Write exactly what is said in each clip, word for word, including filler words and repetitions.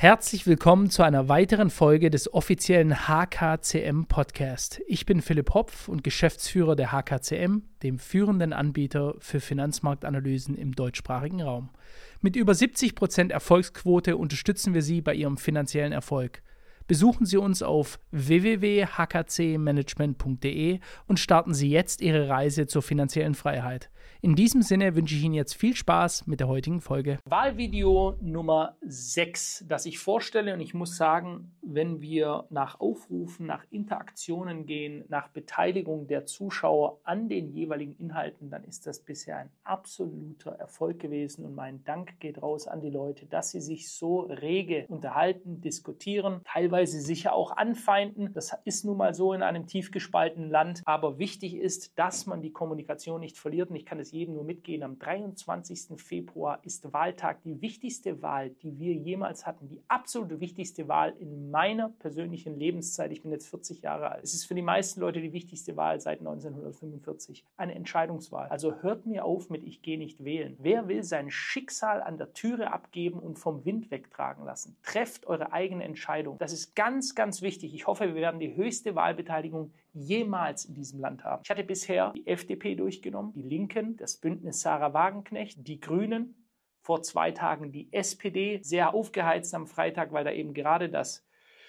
Herzlich willkommen zu einer weiteren Folge des offiziellen H K C M Podcast. Ich bin Philipp Hopf und Geschäftsführer der H K C M, dem führenden Anbieter für Finanzmarktanalysen im deutschsprachigen Raum. Mit über siebzig Prozent Erfolgsquote unterstützen wir Sie bei Ihrem finanziellen Erfolg. Besuchen Sie uns auf w w w punkt h k c management punkt d e und starten Sie jetzt Ihre Reise zur finanziellen Freiheit. In diesem Sinne wünsche ich Ihnen jetzt viel Spaß mit der heutigen Folge. Wahlvideo Nummer sechs, das ich vorstelle, und ich muss sagen, wenn wir nach Aufrufen, nach Interaktionen gehen, nach Beteiligung der Zuschauer an den jeweiligen Inhalten, dann ist das bisher ein absoluter Erfolg gewesen und mein Dank geht raus an die Leute, dass sie sich so rege unterhalten, diskutieren, teilweise sicher auch anfeinden. Das ist nun mal so in einem tief gespaltenen Land, aber wichtig ist, dass man die Kommunikation nicht verliert und ich kann es jedem nur mitgehen. Am dreiundzwanzigsten Februar ist Wahltag, die wichtigste Wahl, die wir jemals hatten, die absolute wichtigste Wahl in meiner persönlichen Lebenszeit. Ich bin jetzt vierzig Jahre alt. Es ist für die meisten Leute die wichtigste Wahl seit neunzehnhundertfünfundvierzig. Eine Entscheidungswahl. Also hört mir auf mit "Ich gehe nicht wählen". Wer will sein Schicksal an der Türe abgeben und vom Wind wegtragen lassen? Trefft eure eigene Entscheidung. Das ist ganz, ganz wichtig. Ich hoffe, wir werden die höchste Wahlbeteiligung jemals in diesem Land haben. Ich hatte bisher die F D P durchgenommen, die Linken, das Bündnis Sarah Wagenknecht, die Grünen, vor zwei Tagen die S P D, sehr aufgeheizt am Freitag, weil da eben gerade das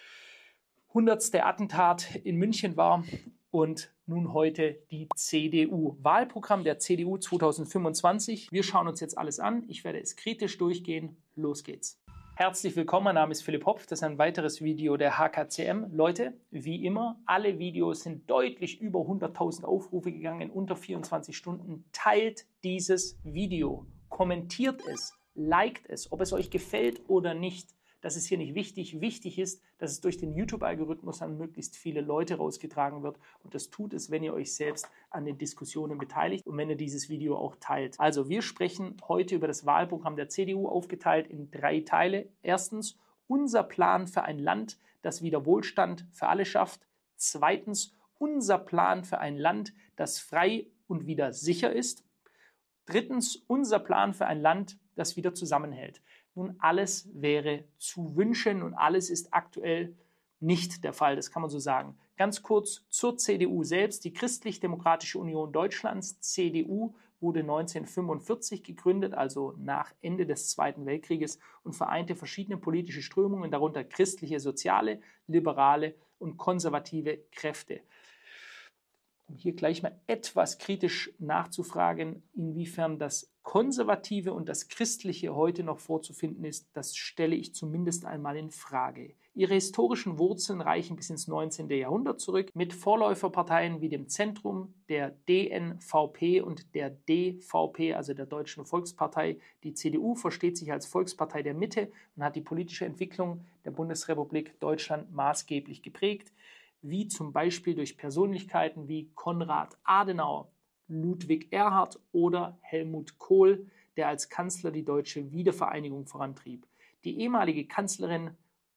hundertste Attentat in München war, und nun heute die C D U. Wahlprogramm der C D U zweitausendfünfundzwanzig. Wir schauen uns jetzt alles an. Ich werde es kritisch durchgehen. Los geht's. Herzlich willkommen, mein Name ist Philipp Hopf, das ist ein weiteres Video der H K C M. Leute, wie immer, alle Videos sind deutlich über hunderttausend Aufrufe gegangen in unter vierundzwanzig Stunden. Teilt dieses Video, kommentiert es, liked es, ob es euch gefällt oder nicht. Das ist hier nicht wichtig. Wichtig ist, dass es durch den YouTube-Algorithmus an möglichst viele Leute rausgetragen wird. Und das tut es, wenn ihr euch selbst an den Diskussionen beteiligt und wenn ihr dieses Video auch teilt. Also wir sprechen heute über das Wahlprogramm der C D U, aufgeteilt in drei Teile. Erstens, unser Plan für ein Land, das wieder Wohlstand für alle schafft. Zweitens, unser Plan für ein Land, das frei und wieder sicher ist. Drittens, unser Plan für ein Land, das wieder zusammenhält. Nun, alles wäre zu wünschen und alles ist aktuell nicht der Fall, das kann man so sagen. Ganz kurz zur C D U selbst. Die Christlich-Demokratische Union Deutschlands, C D U, wurde neunzehnhundertfünfundvierzig gegründet, also nach Ende des Zweiten Weltkrieges, und vereinte verschiedene politische Strömungen, darunter christliche, soziale, liberale und konservative Kräfte. Um hier gleich mal etwas kritisch nachzufragen, inwiefern das Konservative und das Christliche heute noch vorzufinden ist, das stelle ich zumindest einmal in Frage. Ihre historischen Wurzeln reichen bis ins neunzehnten Jahrhundert zurück, mit Vorläuferparteien wie dem Zentrum, der D N V P und der D V P, also der Deutschen Volkspartei. Die C D U versteht sich als Volkspartei der Mitte und hat die politische Entwicklung der Bundesrepublik Deutschland maßgeblich geprägt, wie zum Beispiel durch Persönlichkeiten wie Konrad Adenauer, Ludwig Erhard oder Helmut Kohl, der als Kanzler die deutsche Wiedervereinigung vorantrieb. Die ehemalige Kanzlerin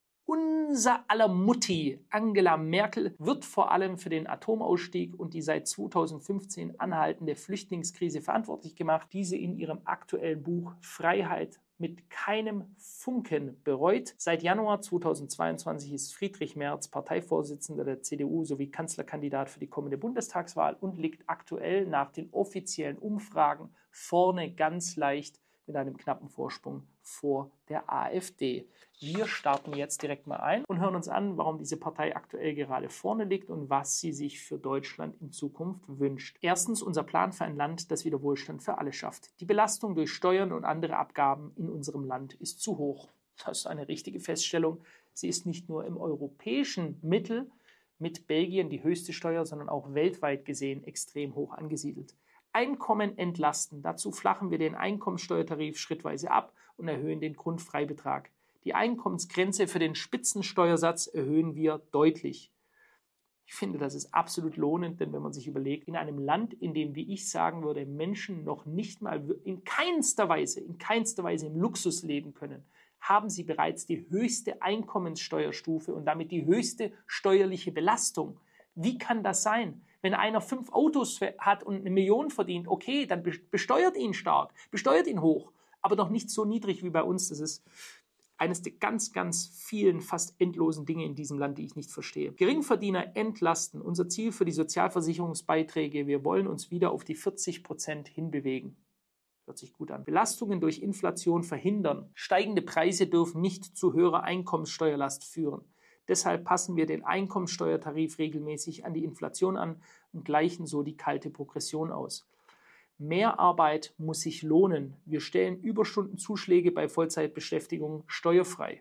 unser aller Mutti Angela Merkel wird vor allem für den Atomausstieg und die seit zweitausendfünfzehn anhaltende Flüchtlingskrise verantwortlich gemacht. Diese in ihrem aktuellen Buch Freiheit mit keinem Funken bereut. Seit Januar zweitausendzweiundzwanzig ist Friedrich Merz Parteivorsitzender der C D U sowie Kanzlerkandidat für die kommende Bundestagswahl und liegt aktuell nach den offiziellen Umfragen vorne ganz leicht mit einem knappen Vorsprung vor der AfD. Wir starten jetzt direkt mal ein und hören uns an, warum diese Partei aktuell gerade vorne liegt und was sie sich für Deutschland in Zukunft wünscht. Erstens, unser Plan für ein Land, das wieder Wohlstand für alle schafft. Die Belastung durch Steuern und andere Abgaben in unserem Land ist zu hoch. Das ist eine richtige Feststellung. Sie ist nicht nur im europäischen Mittel mit Belgien die höchste Steuer, sondern auch weltweit gesehen extrem hoch angesiedelt. Einkommen entlasten. Dazu flachen wir den Einkommensteuertarif schrittweise ab und erhöhen den Grundfreibetrag. Die Einkommensgrenze für den Spitzensteuersatz erhöhen wir deutlich. Ich finde, das ist absolut lohnend, denn wenn man sich überlegt, in einem Land, in dem, wie ich sagen würde, Menschen noch nicht mal in keinster Weise, in keinster Weise im Luxus leben können, haben sie bereits die höchste Einkommenssteuerstufe und damit die höchste steuerliche Belastung. Wie kann das sein? Wenn einer fünf Autos hat und eine Million verdient, okay, dann besteuert ihn stark, besteuert ihn hoch, aber doch nicht so niedrig wie bei uns. Das ist Eines der ganz, ganz vielen, fast endlosen Dinge in diesem Land, die ich nicht verstehe. Geringverdiener entlasten. Unser Ziel für die Sozialversicherungsbeiträge. Wir wollen uns wieder auf die vierzig Prozent hinbewegen. Hört sich gut an. Belastungen durch Inflation verhindern. Steigende Preise dürfen nicht zu höherer Einkommenssteuerlast führen. Deshalb passen wir den Einkommenssteuertarif regelmäßig an die Inflation an und gleichen so die kalte Progression aus. Mehr Arbeit muss sich lohnen. Wir stellen Überstundenzuschläge bei Vollzeitbeschäftigung steuerfrei.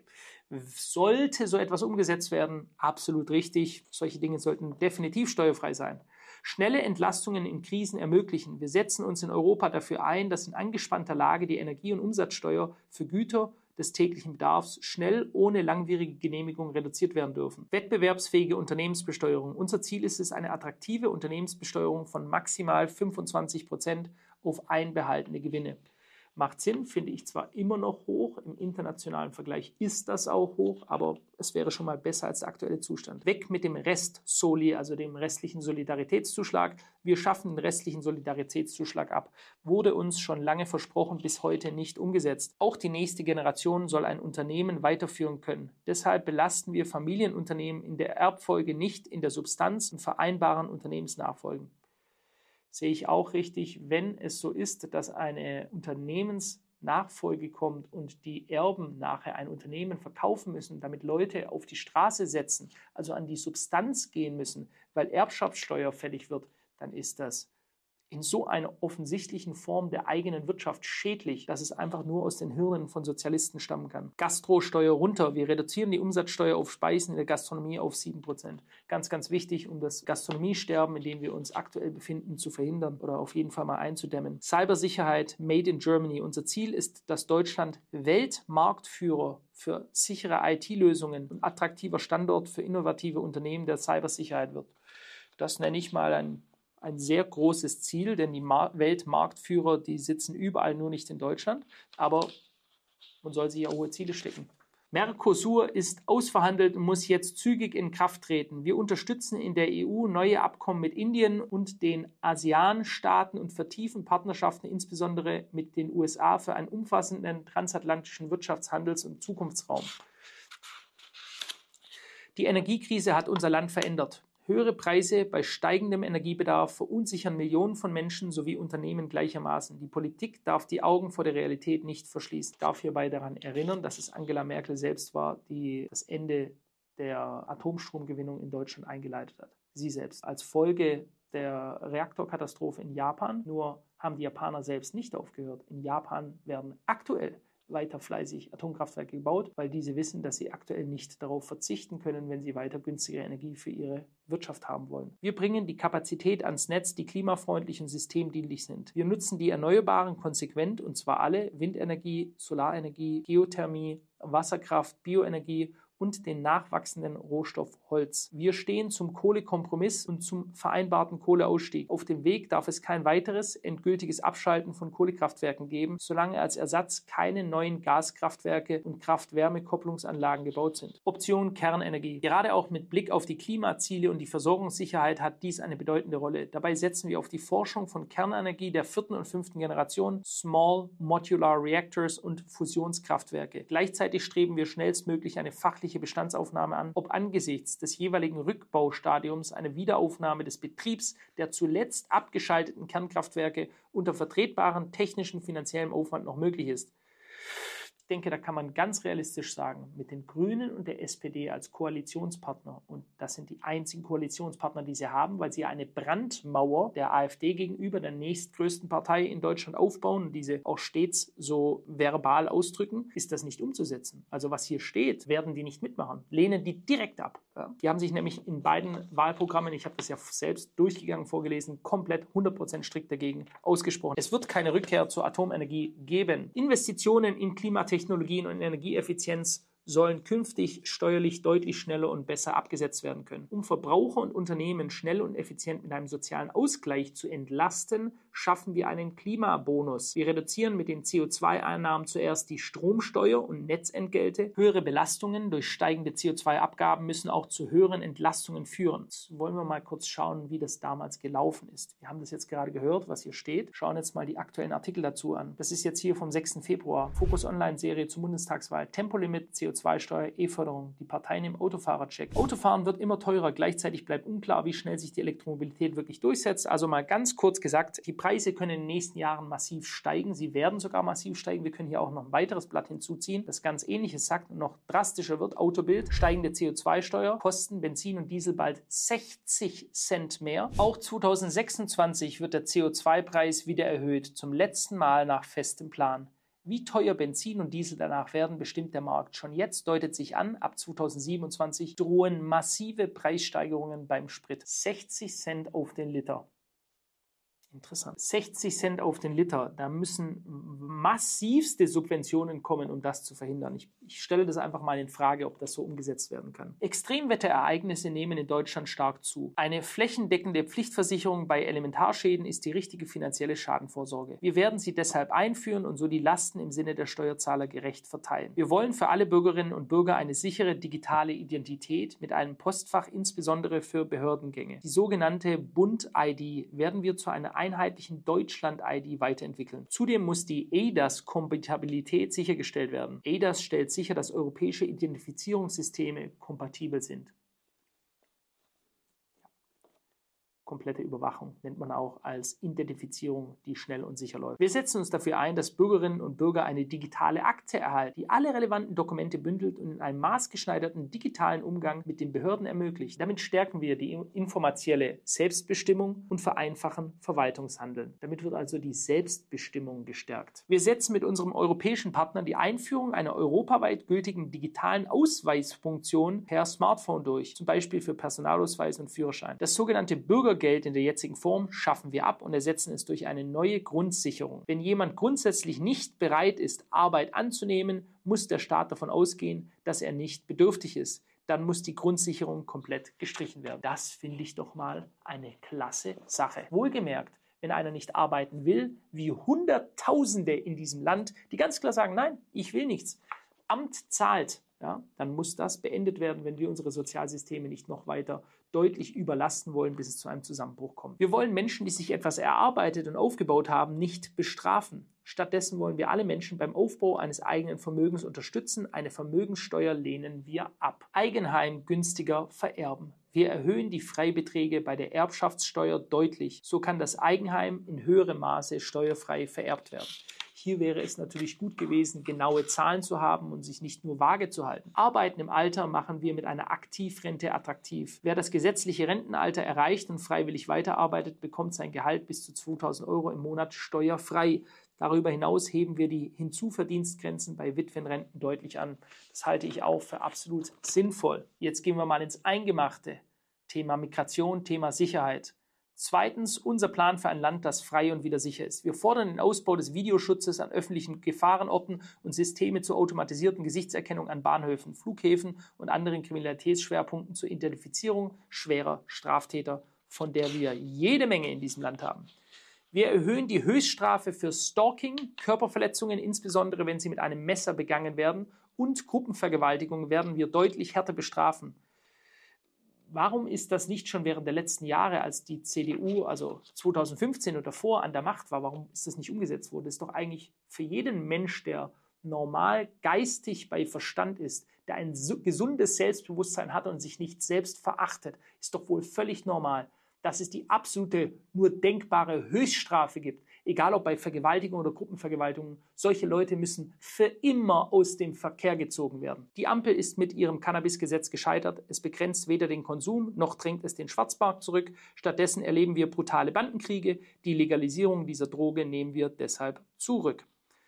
Sollte so etwas umgesetzt werden, absolut richtig. Solche Dinge sollten definitiv steuerfrei sein. Schnelle Entlastungen in Krisen ermöglichen. Wir setzen uns in Europa dafür ein, dass in angespannter Lage die Energie- und Umsatzsteuer für Güter des täglichen Bedarfs schnell ohne langwierige Genehmigung reduziert werden dürfen. Wettbewerbsfähige Unternehmensbesteuerung. Unser Ziel ist es, eine attraktive Unternehmensbesteuerung von maximal fünfundzwanzig Prozent auf einbehaltene Gewinne. Macht Sinn, finde ich zwar immer noch hoch, im internationalen Vergleich ist das auch hoch, aber es wäre schon mal besser als der aktuelle Zustand. Weg mit dem Rest-Soli, also dem restlichen Solidaritätszuschlag. Wir schaffen den restlichen Solidaritätszuschlag ab. Wurde uns schon lange versprochen, bis heute nicht umgesetzt. Auch die nächste Generation soll ein Unternehmen weiterführen können. Deshalb belasten wir Familienunternehmen in der Erbfolge nicht in der Substanz und vereinbaren Unternehmensnachfolgen. Sehe ich auch richtig, wenn es so ist, dass eine Unternehmensnachfolge kommt und die Erben nachher ein Unternehmen verkaufen müssen, damit Leute auf die Straße setzen, also an die Substanz gehen müssen, weil Erbschaftssteuer fällig wird, dann ist das in so einer offensichtlichen Form der eigenen Wirtschaft schädlich, dass es einfach nur aus den Hirnen von Sozialisten stammen kann. Gastrosteuer runter. Wir reduzieren die Umsatzsteuer auf Speisen in der Gastronomie auf sieben Prozent. Ganz, ganz wichtig, um das Gastronomiesterben, in dem wir uns aktuell befinden, zu verhindern oder auf jeden Fall mal einzudämmen. Cybersicherheit, Made in Germany. Unser Ziel ist, dass Deutschland Weltmarktführer für sichere I T-Lösungen und attraktiver Standort für innovative Unternehmen der Cybersicherheit wird. Das nenne ich mal ein Ein sehr großes Ziel, denn die Weltmarktführer, die sitzen überall, nur nicht in Deutschland. Aber man soll sich ja hohe Ziele stecken. Mercosur ist ausverhandelt und muss jetzt zügig in Kraft treten. Wir unterstützen in der E U neue Abkommen mit Indien und den ASEAN-Staaten und vertiefen Partnerschaften, insbesondere mit den U S A, für einen umfassenden transatlantischen Wirtschafts-, Handels- und Zukunftsraum. Die Energiekrise hat unser Land verändert. Höhere Preise bei steigendem Energiebedarf verunsichern Millionen von Menschen sowie Unternehmen gleichermaßen. Die Politik darf die Augen vor der Realität nicht verschließen. Ich darf hierbei daran erinnern, dass es Angela Merkel selbst war, die das Ende der Atomstromgewinnung in Deutschland eingeleitet hat. Sie selbst. Als Folge der Reaktorkatastrophe in Japan. Nur haben die Japaner selbst nicht aufgehört. In Japan werden aktuell weiter fleißig Atomkraftwerke gebaut, weil diese wissen, dass sie aktuell nicht darauf verzichten können, wenn sie weiter günstige Energie für ihre Wirtschaft haben wollen. Wir bringen die Kapazität ans Netz, die klimafreundlich und systemdienlich sind. Wir nutzen die Erneuerbaren konsequent, und zwar alle: Windenergie, Solarenergie, Geothermie, Wasserkraft, Bioenergie und den nachwachsenden Rohstoff Holz. Wir stehen zum Kohlekompromiss und zum vereinbarten Kohleausstieg. Auf dem Weg darf es kein weiteres endgültiges Abschalten von Kohlekraftwerken geben, solange als Ersatz keine neuen Gaskraftwerke und Kraft-Wärme-Kopplungsanlagen gebaut sind. Option Kernenergie. Gerade auch mit Blick auf die Klimaziele und die Versorgungssicherheit hat dies eine bedeutende Rolle. Dabei setzen wir auf die Forschung von Kernenergie der vierten und fünften Generation, Small Modular Reactors und Fusionskraftwerke. Gleichzeitig streben wir schnellstmöglich eine fachliche Bestandsaufnahme an, ob angesichts des jeweiligen Rückbaustadiums eine Wiederaufnahme des Betriebs der zuletzt abgeschalteten Kernkraftwerke unter vertretbaren technischen finanziellen Aufwand noch möglich ist. Ich denke, da kann man ganz realistisch sagen, mit den Grünen und der S P D als Koalitionspartner, und das sind die einzigen Koalitionspartner, die sie haben, weil sie eine Brandmauer der AfD gegenüber, der nächstgrößten Partei in Deutschland, aufbauen und diese auch stets so verbal ausdrücken, ist das nicht umzusetzen. Also was hier steht, werden die nicht mitmachen, lehnen die direkt ab. Ja. Die haben sich nämlich in beiden Wahlprogrammen, ich habe das ja selbst durchgegangen, vorgelesen, komplett hundert Prozent strikt dagegen ausgesprochen. Es wird keine Rückkehr zur Atomenergie geben. Investitionen in Klimatechnologien und Energieeffizienz sollen künftig steuerlich deutlich schneller und besser abgesetzt werden können. Um Verbraucher und Unternehmen schnell und effizient mit einem sozialen Ausgleich zu entlasten, schaffen wir einen Klimabonus. Wir reduzieren mit den C O zwei Einnahmen zuerst die Stromsteuer und Netzentgelte. Höhere Belastungen durch steigende C O zwei Abgaben müssen auch zu höheren Entlastungen führen. Jetzt wollen wir mal kurz schauen, wie das damals gelaufen ist. Wir haben das jetzt gerade gehört, was hier steht. Schauen jetzt mal die aktuellen Artikel dazu an. Das ist jetzt hier vom sechsten Februar. Fokus Online-Serie zur Bundestagswahl. Tempolimit, C O zwei Steuer, E-Förderung. Die Parteien im Autofahrercheck. Autofahren wird immer teurer. Gleichzeitig bleibt unklar, wie schnell sich die Elektromobilität wirklich durchsetzt. Also mal ganz kurz gesagt, die Preise können in den nächsten Jahren massiv steigen. Sie werden sogar massiv steigen. Wir können hier auch noch ein weiteres Blatt hinzuziehen, das ganz Ähnliches sagt und noch drastischer wird. Autobild, steigende C O zwei Steuer, kosten Benzin und Diesel bald sechzig Cent mehr. Auch zweitausendsechsundzwanzig wird der C O zwei Preis wieder erhöht, zum letzten Mal nach festem Plan. Wie teuer Benzin und Diesel danach werden, bestimmt der Markt. Schon jetzt deutet sich an, ab zweitausendsiebenundzwanzig drohen massive Preissteigerungen beim Sprit. sechzig Cent auf den Liter. Interessant. sechzig Cent auf den Liter. Da müssen massivste Subventionen kommen, um das zu verhindern. Ich, ich stelle das einfach mal in Frage, ob das so umgesetzt werden kann. Extremwetterereignisse nehmen in Deutschland stark zu. Eine flächendeckende Pflichtversicherung bei Elementarschäden ist die richtige finanzielle Schadenvorsorge. Wir werden sie deshalb einführen und so die Lasten im Sinne der Steuerzahler gerecht verteilen. Wir wollen für alle Bürgerinnen und Bürger eine sichere digitale Identität mit einem Postfach, insbesondere für Behördengänge. Die sogenannte Bund-I D werden wir zu einer einheitlichen Deutschland-I D weiterentwickeln. Zudem muss die E I D A S-Kompatibilität sichergestellt werden. E I D A S stellt sicher, dass europäische Identifizierungssysteme kompatibel sind. Komplette Überwachung nennt man auch als Identifizierung, die schnell und sicher läuft. Wir setzen uns dafür ein, dass Bürgerinnen und Bürger eine digitale Akte erhalten, die alle relevanten Dokumente bündelt und in einem maßgeschneiderten digitalen Umgang mit den Behörden ermöglicht. Damit stärken wir die informatielle Selbstbestimmung und vereinfachen Verwaltungshandeln. Damit wird also die Selbstbestimmung gestärkt. Wir setzen mit unserem europäischen Partner die Einführung einer europaweit gültigen digitalen Ausweisfunktion per Smartphone durch, zum Beispiel für Personalausweis und Führerschein. Das sogenannte Bürger Geld in der jetzigen Form schaffen wir ab und ersetzen es durch eine neue Grundsicherung. Wenn jemand grundsätzlich nicht bereit ist, Arbeit anzunehmen, muss der Staat davon ausgehen, dass er nicht bedürftig ist. Dann muss die Grundsicherung komplett gestrichen werden. Das finde ich doch mal eine klasse Sache. Wohlgemerkt, wenn einer nicht arbeiten will, wie Hunderttausende in diesem Land, die ganz klar sagen, nein, ich will nichts. Amt zahlt. Ja, dann muss das beendet werden, wenn wir unsere Sozialsysteme nicht noch weiter deutlich überlasten wollen, bis es zu einem Zusammenbruch kommt. Wir wollen Menschen, die sich etwas erarbeitet und aufgebaut haben, nicht bestrafen. Stattdessen wollen wir alle Menschen beim Aufbau eines eigenen Vermögens unterstützen. Eine Vermögenssteuer lehnen wir ab. Eigenheim günstiger vererben. Wir erhöhen die Freibeträge bei der Erbschaftssteuer deutlich. So kann das Eigenheim in höherem Maße steuerfrei vererbt werden. Hier wäre es natürlich gut gewesen, genaue Zahlen zu haben und sich nicht nur vage zu halten. Arbeiten im Alter machen wir mit einer Aktivrente attraktiv. Wer das gesetzliche Rentenalter erreicht und freiwillig weiterarbeitet, bekommt sein Gehalt bis zu zweitausend Euro im Monat steuerfrei. Darüber hinaus heben wir die Hinzuverdienstgrenzen bei Witwenrenten deutlich an. Das halte ich auch für absolut sinnvoll. Jetzt gehen wir mal ins Eingemachte. Thema Migration, Thema Sicherheit. Zweitens, unser Plan für ein Land, das frei und wieder sicher ist. Wir fordern den Ausbau des Videoschutzes an öffentlichen Gefahrenorten und Systeme zur automatisierten Gesichtserkennung an Bahnhöfen, Flughäfen und anderen Kriminalitätsschwerpunkten zur Identifizierung schwerer Straftäter, von der wir jede Menge in diesem Land haben. Wir erhöhen die Höchststrafe für Stalking, Körperverletzungen, insbesondere wenn sie mit einem Messer begangen werden, und Gruppenvergewaltigung werden wir deutlich härter bestrafen. Warum ist das nicht schon während der letzten Jahre, als die C D U, also zweitausendfünfzehn und davor an der Macht war, warum ist das nicht umgesetzt worden? Das ist doch eigentlich für jeden Mensch, der normal geistig bei Verstand ist, der ein gesundes Selbstbewusstsein hat und sich nicht selbst verachtet, ist doch wohl völlig normal, dass es die absolute, nur denkbare Höchststrafe gibt. Egal ob bei Vergewaltigung oder Gruppenvergewaltigungen, solche Leute müssen für immer aus dem Verkehr gezogen werden. Die Ampel ist mit ihrem Cannabisgesetz gescheitert. Es begrenzt weder den Konsum, noch drängt es den Schwarzmarkt zurück. Stattdessen erleben wir brutale Bandenkriege. Die Legalisierung dieser Droge nehmen wir deshalb zurück.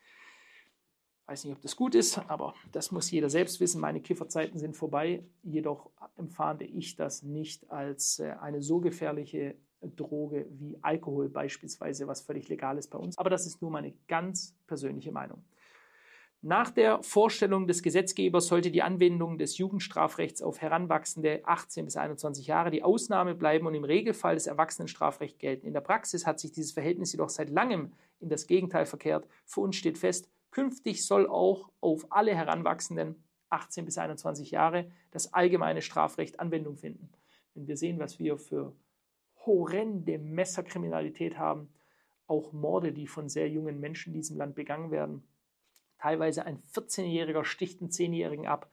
Ich weiß nicht, ob das gut ist, aber das muss jeder selbst wissen. Meine Kifferzeiten sind vorbei. Jedoch empfand ich das nicht als eine so gefährliche Droge wie Alkohol beispielsweise, was völlig legal ist bei uns. Aber das ist nur meine ganz persönliche Meinung. Nach der Vorstellung des Gesetzgebers sollte die Anwendung des Jugendstrafrechts auf Heranwachsende achtzehn bis einundzwanzig Jahre die Ausnahme bleiben und im Regelfall das Erwachsenenstrafrecht gelten. In der Praxis hat sich dieses Verhältnis jedoch seit langem in das Gegenteil verkehrt. Für uns steht fest, künftig soll auch auf alle Heranwachsenden achtzehn bis einundzwanzig Jahre das allgemeine Strafrecht Anwendung finden. Wenn wir sehen, was wir für horrende Messerkriminalität haben, auch Morde, die von sehr jungen Menschen in diesem Land begangen werden, teilweise ein vierzehnjähriger sticht einen zehnjährigen ab.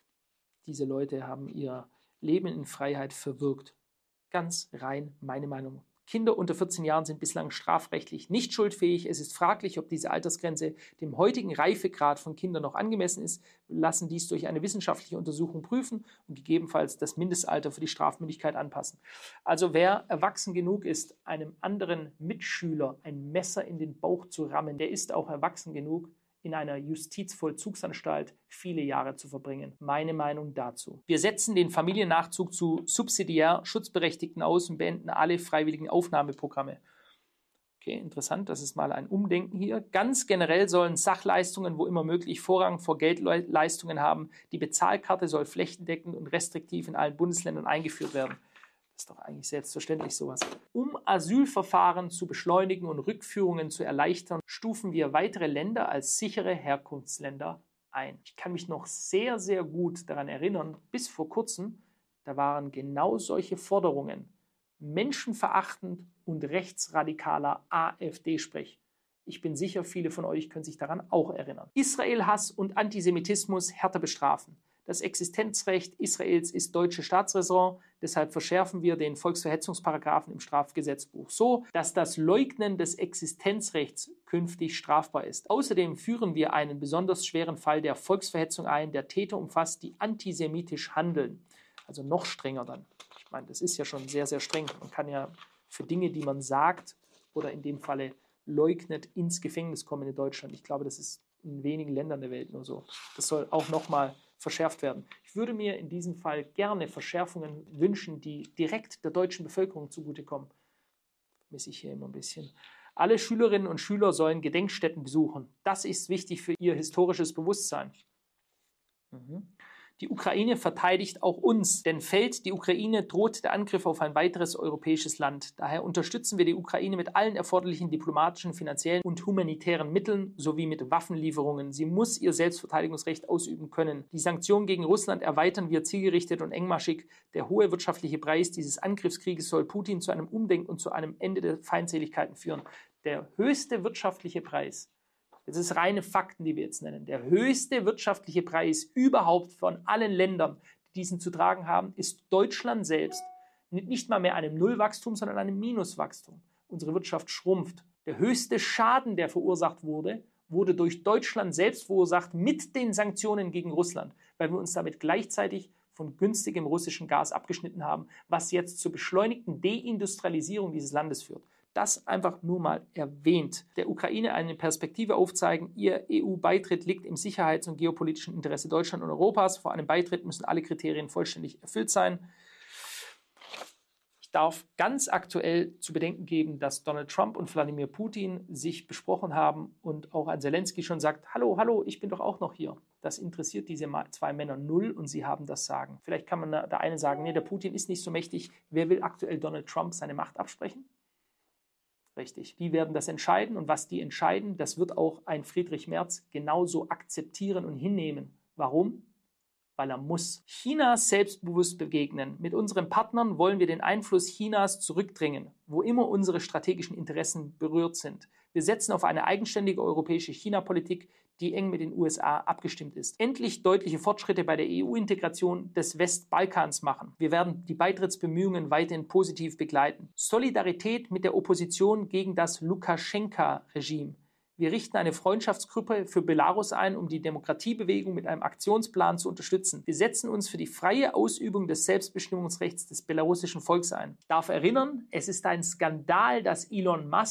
Diese Leute haben ihr Leben in Freiheit verwirkt. Ganz rein meine Meinung. Kinder unter vierzehn Jahren sind bislang strafrechtlich nicht schuldfähig. Es ist fraglich, ob diese Altersgrenze dem heutigen Reifegrad von Kindern noch angemessen ist. Wir lassen dies durch eine wissenschaftliche Untersuchung prüfen und gegebenenfalls das Mindestalter für die Strafmündigkeit anpassen. Also wer erwachsen genug ist, einem anderen Mitschüler ein Messer in den Bauch zu rammen, der ist auch erwachsen genug, in einer Justizvollzugsanstalt viele Jahre zu verbringen. Meine Meinung dazu. Wir setzen den Familiennachzug zu subsidiär Schutzberechtigten aus und beenden alle freiwilligen Aufnahmeprogramme. Okay, interessant, das ist mal ein Umdenken hier. Ganz generell sollen Sachleistungen, wo immer möglich, Vorrang vor Geldleistungen haben. Die Bezahlkarte soll flächendeckend und restriktiv in allen Bundesländern eingeführt werden. Das ist doch eigentlich selbstverständlich sowas. Um Asylverfahren zu beschleunigen und Rückführungen zu erleichtern, stufen wir weitere Länder als sichere Herkunftsländer ein. Ich kann mich noch sehr, sehr gut daran erinnern, bis vor kurzem, da waren genau solche Forderungen menschenverachtend und rechtsradikaler AfD-Sprech. Ich bin sicher, viele von euch können sich daran auch erinnern. Israel-Hass und Antisemitismus härter bestrafen. Das Existenzrecht Israels ist deutsche Staatsräson, deshalb verschärfen wir den Volksverhetzungsparagraphen im Strafgesetzbuch so, dass das Leugnen des Existenzrechts künftig strafbar ist. Außerdem führen wir einen besonders schweren Fall der Volksverhetzung ein. Der Täter umfasst die antisemitisch handeln. Also noch strenger dann. Ich meine, das ist ja schon sehr, sehr streng. Man kann ja für Dinge, die man sagt oder in dem Falle leugnet, ins Gefängnis kommen in Deutschland. Ich glaube, das ist in wenigen Ländern der Welt nur so. Das soll auch nochmal verschärft werden. Ich würde mir in diesem Fall gerne Verschärfungen wünschen, die direkt der deutschen Bevölkerung zugutekommen. Vermisse ich hier immer ein bisschen. Alle Schülerinnen und Schüler sollen Gedenkstätten besuchen. Das ist wichtig für ihr historisches Bewusstsein. Mhm. Die Ukraine verteidigt auch uns, denn fällt die Ukraine, droht der Angriff auf ein weiteres europäisches Land. Daher unterstützen wir die Ukraine mit allen erforderlichen diplomatischen, finanziellen und humanitären Mitteln sowie mit Waffenlieferungen. Sie muss ihr Selbstverteidigungsrecht ausüben können. Die Sanktionen gegen Russland erweitern wir zielgerichtet und engmaschig. Der hohe wirtschaftliche Preis dieses Angriffskrieges soll Putin zu einem Umdenken und zu einem Ende der Feindseligkeiten führen. Der höchste wirtschaftliche Preis, das ist reine Fakten, die wir jetzt nennen. Der höchste wirtschaftliche Preis überhaupt von allen Ländern, die diesen zu tragen haben, ist Deutschland selbst. Nicht mal mehr einem Nullwachstum, sondern einem Minuswachstum. Unsere Wirtschaft schrumpft. Der höchste Schaden, der verursacht wurde, wurde durch Deutschland selbst verursacht mit den Sanktionen gegen Russland, weil wir uns damit gleichzeitig von günstigem russischen Gas abgeschnitten haben, was jetzt zur beschleunigten Deindustrialisierung dieses Landes führt. Das einfach nur mal erwähnt. Der Ukraine eine Perspektive aufzeigen. Ihr E U-Beitritt liegt im sicherheits- und geopolitischen Interesse Deutschland und Europas. Vor einem Beitritt müssen alle Kriterien vollständig erfüllt sein. Ich darf ganz aktuell zu bedenken geben, dass Donald Trump und Wladimir Putin sich besprochen haben und auch ein Zelensky schon sagt, hallo, hallo, ich bin doch auch noch hier. Das interessiert diese zwei Männer null und sie haben das Sagen. Vielleicht kann man der eine sagen, nee, der Putin ist nicht so mächtig. Wer will aktuell Donald Trump seine Macht absprechen? Richtig. Die werden das entscheiden und was die entscheiden, das wird auch ein Friedrich Merz genauso akzeptieren und hinnehmen. Warum? Weil er muss. China selbstbewusst begegnen. Mit unseren Partnern wollen wir den Einfluss Chinas zurückdrängen, wo immer unsere strategischen Interessen berührt sind. Wir setzen auf eine eigenständige europäische China-Politik, die eng mit den U S A abgestimmt ist. Endlich deutliche Fortschritte bei der E U-Integration des Westbalkans machen. Wir werden die Beitrittsbemühungen weiterhin positiv begleiten. Solidarität mit der Opposition gegen das Lukaschenka-Regime. Wir richten eine Freundschaftsgruppe für Belarus ein, um die Demokratiebewegung mit einem Aktionsplan zu unterstützen. Wir setzen uns für die freie Ausübung des Selbstbestimmungsrechts des belarussischen Volkes ein. Ich darf erinnern, es ist ein Skandal, dass Elon Musk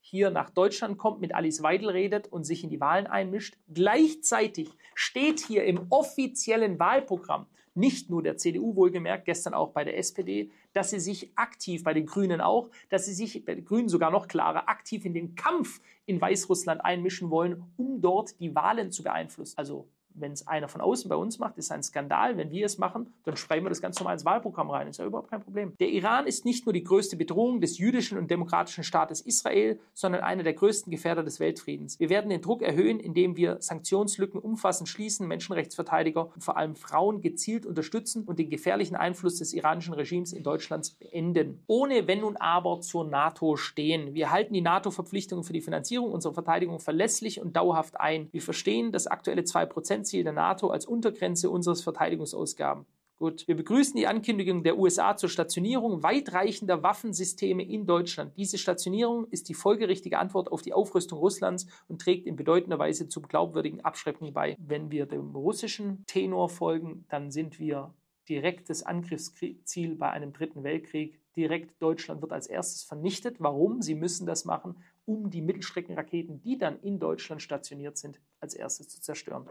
hier nach Deutschland kommt, mit Alice Weidel redet und sich in die Wahlen einmischt. Gleichzeitig steht hier im offiziellen Wahlprogramm, nicht nur der C D U wohlgemerkt, gestern auch bei der S P D, dass sie sich aktiv, bei den Grünen auch, dass sie sich, bei den Grünen sogar noch klarer, aktiv in den Kampf in Weißrussland einmischen wollen, um dort die Wahlen zu beeinflussen. Also wenn es einer von außen bei uns macht, ist ein Skandal. Wenn wir es machen, dann schreiben wir das ganz normal ins Wahlprogramm rein. Ist ja überhaupt kein Problem. Der Iran ist nicht nur die größte Bedrohung des jüdischen und demokratischen Staates Israel, sondern einer der größten Gefährder des Weltfriedens. Wir werden den Druck erhöhen, indem wir Sanktionslücken umfassend schließen, Menschenrechtsverteidiger und vor allem Frauen gezielt unterstützen und den gefährlichen Einfluss des iranischen Regimes in Deutschland beenden. Ohne Wenn und Aber zur NATO stehen. Wir halten die NATO-Verpflichtungen für die Finanzierung unserer Verteidigung verlässlich und dauerhaft ein. Wir verstehen das aktuelle zwei Prozent Ziel der NATO als Untergrenze unseres Verteidigungsausgaben. Gut. Wir begrüßen die Ankündigung der U S A zur Stationierung weitreichender Waffensysteme in Deutschland. Diese Stationierung ist die folgerichtige Antwort auf die Aufrüstung Russlands und trägt in bedeutender Weise zum glaubwürdigen Abschrecken bei. Wenn wir dem russischen Tenor folgen, dann sind wir direktes Angriffsziel bei einem dritten Weltkrieg. Direkt Deutschland wird als erstes vernichtet. Warum? Sie müssen das machen, um die Mittelstreckenraketen, die dann in Deutschland stationiert sind, als erstes zu zerstören.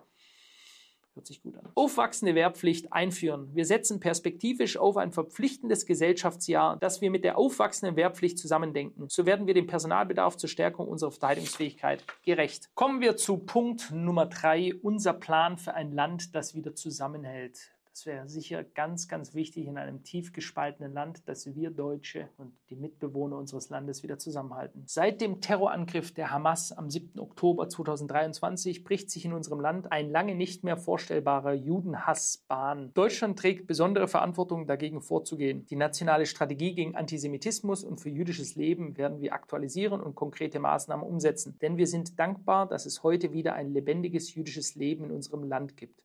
Hört sich gut an. Aufwachsende Wehrpflicht einführen. Wir setzen perspektivisch auf ein verpflichtendes Gesellschaftsjahr, das wir mit der aufwachsenden Wehrpflicht zusammendenken. So werden wir dem Personalbedarf zur Stärkung unserer Verteidigungsfähigkeit gerecht. Kommen wir zu Punkt Nummer drei, unser Plan für ein Land, das wieder zusammenhält. Das wäre sicher ganz, ganz wichtig in einem tief gespaltenen Land, dass wir Deutsche und die Mitbewohner unseres Landes wieder zusammenhalten. Seit dem Terrorangriff der Hamas am siebten Oktober zweitausenddreiundzwanzig bricht sich in unserem Land ein lange nicht mehr vorstellbarer Judenhass Bahn. Deutschland trägt besondere Verantwortung, dagegen vorzugehen. Die nationale Strategie gegen Antisemitismus und für jüdisches Leben werden wir aktualisieren und konkrete Maßnahmen umsetzen. Denn wir sind dankbar, dass es heute wieder ein lebendiges jüdisches Leben in unserem Land gibt.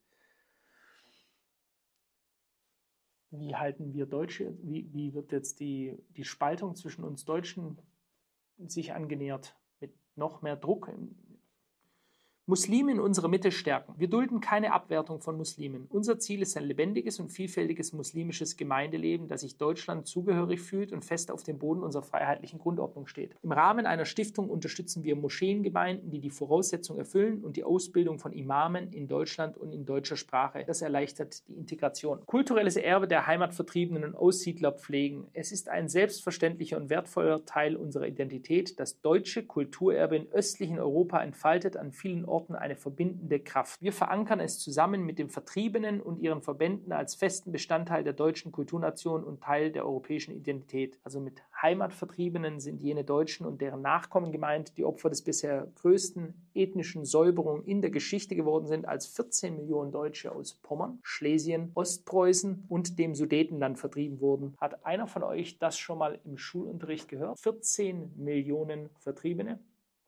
Wie halten wir Deutsche, wie, wie wird jetzt die, die Spaltung zwischen uns Deutschen sich angenähert? Mit noch mehr Druck. Muslime in unserer Mitte stärken. Wir dulden keine Abwertung von Muslimen. Unser Ziel ist ein lebendiges und vielfältiges muslimisches Gemeindeleben, das sich Deutschland zugehörig fühlt und fest auf dem Boden unserer freiheitlichen Grundordnung steht. Im Rahmen einer Stiftung unterstützen wir Moscheengemeinden, die die Voraussetzungen erfüllen und die Ausbildung von Imamen in Deutschland und in deutscher Sprache. Das erleichtert die Integration. Kulturelles Erbe der Heimatvertriebenen und Aussiedler pflegen. Es ist ein selbstverständlicher und wertvoller Teil unserer Identität, das deutsche Kulturerbe in östlichen Europa entfaltet an vielen Orten eine verbindende Kraft. Wir verankern es zusammen mit den Vertriebenen und ihren Verbänden als festen Bestandteil der deutschen Kulturnation und Teil der europäischen Identität. Also mit Heimatvertriebenen sind jene Deutschen und deren Nachkommen gemeint, die Opfer des bisher größten ethnischen Säuberungen in der Geschichte geworden sind, als vierzehn Millionen Deutsche aus Pommern, Schlesien, Ostpreußen und dem Sudetenland vertrieben wurden. Hat einer von euch das schon mal im Schulunterricht gehört? vierzehn Millionen Vertriebene?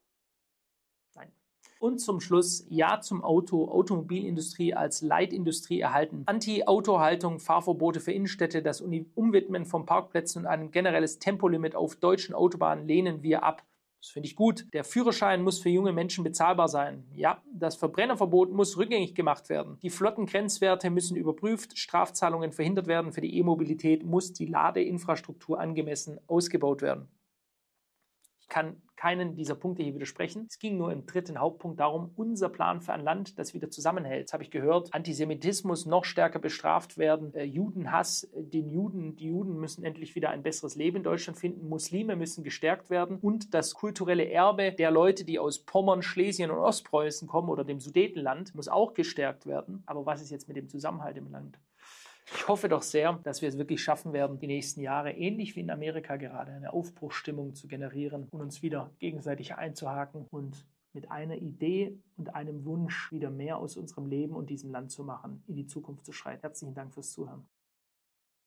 Nein. Und zum Schluss Ja zum Auto, Automobilindustrie als Leitindustrie erhalten. Anti-Auto-Haltung, Fahrverbote für Innenstädte, das Umwidmen von Parkplätzen und ein generelles Tempolimit auf deutschen Autobahnen lehnen wir ab. Das finde ich gut. Der Führerschein muss für junge Menschen bezahlbar sein. Ja, das Verbrennerverbot muss rückgängig gemacht werden. Die Flottengrenzwerte müssen überprüft, Strafzahlungen verhindert werden. Für die E-Mobilität muss die Ladeinfrastruktur angemessen ausgebaut werden. Ich kann keinen dieser Punkte hier widersprechen. Es ging nur im dritten Hauptpunkt darum, unser Plan für ein Land, das wieder zusammenhält. Jetzt habe ich gehört, Antisemitismus noch stärker bestraft werden, äh, Judenhass, äh, den Juden, die Juden müssen endlich wieder ein besseres Leben in Deutschland finden, Muslime müssen gestärkt werden und das kulturelle Erbe der Leute, die aus Pommern, Schlesien und Ostpreußen kommen oder dem Sudetenland, muss auch gestärkt werden. Aber was ist jetzt mit dem Zusammenhalt im Land? Ich hoffe doch sehr, dass wir es wirklich schaffen werden, die nächsten Jahre, ähnlich wie in Amerika gerade, eine Aufbruchsstimmung zu generieren und uns wieder gegenseitig einzuhaken und mit einer Idee und einem Wunsch, wieder mehr aus unserem Leben und diesem Land zu machen, in die Zukunft zu schreiten. Herzlichen Dank fürs Zuhören.